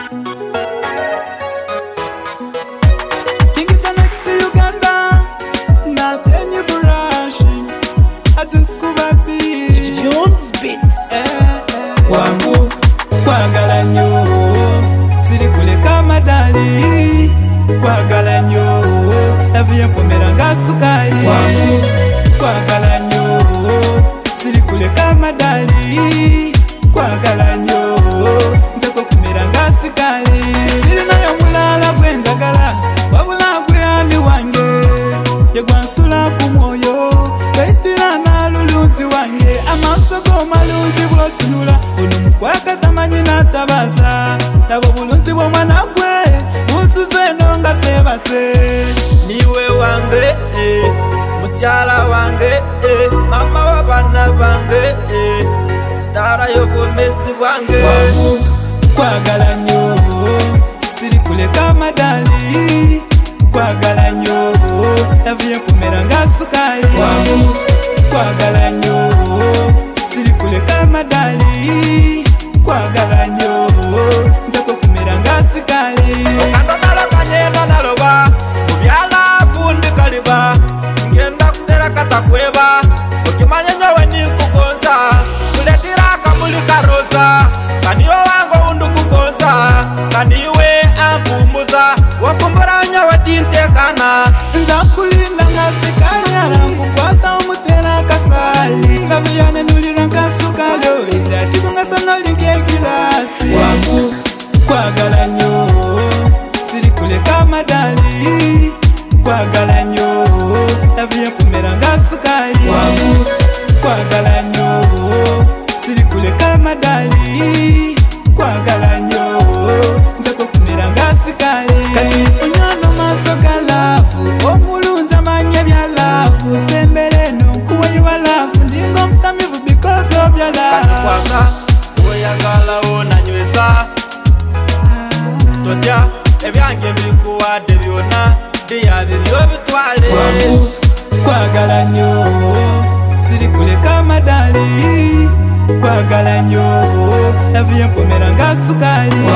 Wangu kwagala nyo siri kuleka madali kwagala nyo naviye mpomera nga sukali wangu kwagala nyo siri kuleka madali kwagala nyo nzako kumera nga sukali siri nayo mulala gwenzagala wabula gweyani wange yegwansula ku mwoyo gaitira na lulunzi wange amasogo malunzi bwotunula ono mukwaka tamanyi natabaza nabo bulunzi bw'omwana gwe munsuze nonga sebase niwe wange mukyala wange mama w'abaana bange ddala y'obwomezi bwange wangu kwagala nnyo siri kuleka madali kwagala nnyo naviye mpomera nga sukali wangu kwagala nnyo siri kuleka madali kwagala nnyo nzako kumera nga sukali okandagala kanyenda naloba mubyalafu ndikaliba ngenda kutera katakweba okimanya nyawe nikugonza kuletira akamuli karoza kaniyo wango undukugonza kaniwe ampumuza wakumbura nyawe tintekana nzakulinda nga sikali arangukwata omutera kasali ngaviyane nulira nga sukali oityatiku nga sanolinga egilasi wangu kwagala nnyo siri kuleka madali kwagala nnyo naviye mpomera nga sukali wangu kwagala nnyo siri kuleka madali kwagala nnyo nzako kumera nga sukali kanifunyano maso ga lafu omulunzi amanya bya lafu sembere nonkuwayiwa lafu ndinga omutamivu because of your love kanikwaka weyagala onanywesa totya ebyange mbikuwadde byonna biyabiryo bitwale wangu kwagala nnyo siri kuleka madali kwagala nnyo naviye mpomera nga sukali